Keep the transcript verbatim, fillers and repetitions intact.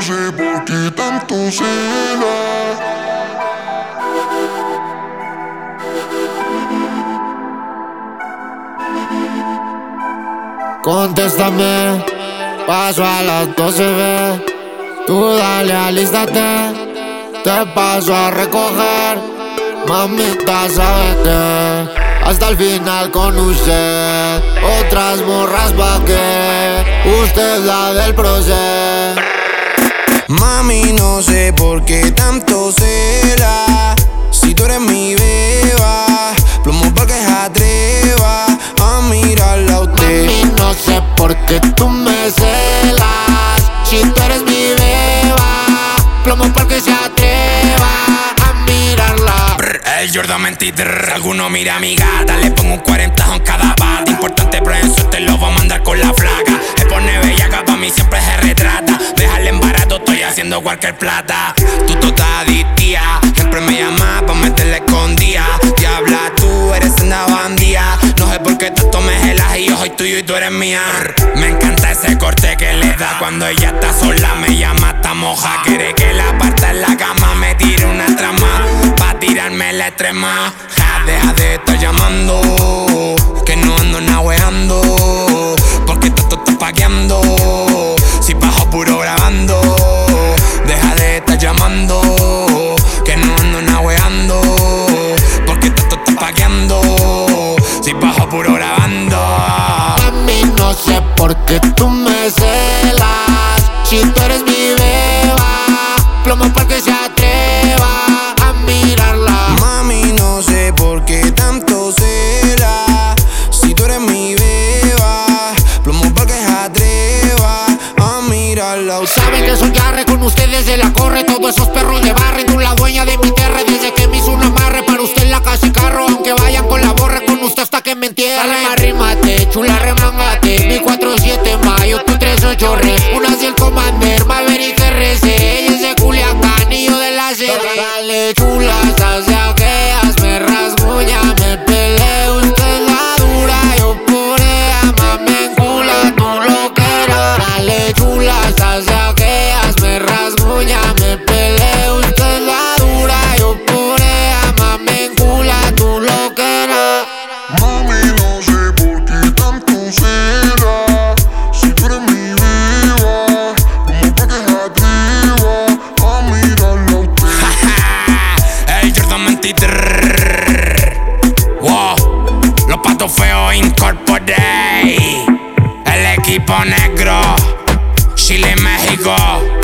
sé por qué tanto celas. Contéstame, paso a las doce, ve. Tú dale, alístate, te paso a recoger. Mamita, sabes que hasta el final con usted. Otras morras pa' que usted es la del proceso. Mami, no sé por qué tanto cela. Si tú eres mi beba, plomo pa' que se atreva a mirarla a usted. Mami, no sé por qué tú me celas. Si tú eres mi beba, plomo pa' que se atreva a mirarla. Brr, el Jordan mentí, drr. Alguno mira a mi gata, le pongo un cuarenta en cada bata. Importante prensa, te lo voy a mandar con la flaca. Se pone bellaca, pa' mí siempre se retrata. Déjale en barato, estoy haciendo cualquier plata. Tú toda adictiva, siempre me llamas pa' meterle escondida. Diabla, tú eres una bandía. No sé por qué tanto me gelas y yo soy tuyo y tú eres mía. Me encanta ese corte que le da cuando ella está sola. Me llama hasta moja, quiere que la aparta en la cama. Me tire una trama pa' tirarme la extrema. Ja, deja de estar llamando, que no ando naveando. Porque tanto estás pagueando, si bajo puro grabando. Deja de estar llamando, que no ando naveando. Porque tanto estás pagueando, si bajo puro grabando. Mami, no sé por qué tú me celas. Si tú eres mi beba, plomo pa' que se atreva a mirarla. Mami, no sé por qué tanto celas. Si tú eres mi beba, plomo pa' que se atreva a mirarla. Saben que soy arre, con ustedes se la corre. Todos esos perros de barre, tú la dueña de mi terre. Desde que me hizo un amarre, para usted la casa y carro. Aunque vayan con la borre, con usted hasta que me entierre. Dale, arrímate, chula, remangate. Mi cuatro siete mayo, tu tres ocho re. Una así el Commander, Maverick R C. Ella es de Culiacán y yo de la C R. Dale, chula, sacia que me rasguña, me peleo. Usted es la dura, yo por ella, mami, en cula, tú lo quieras. Dale, chula, sacia que me rasguña, me peleo. Usted es la dura, yo por ella, mami, en cula, tú lo quieras. Mami, no sé por qué tanto celas. Si tú eres mi beba, como pa' que se atreva a mirarla a usted. El Jordan mentí, drrrr. Wow, los patos feos incorporé. El equipo negro, Chile, México.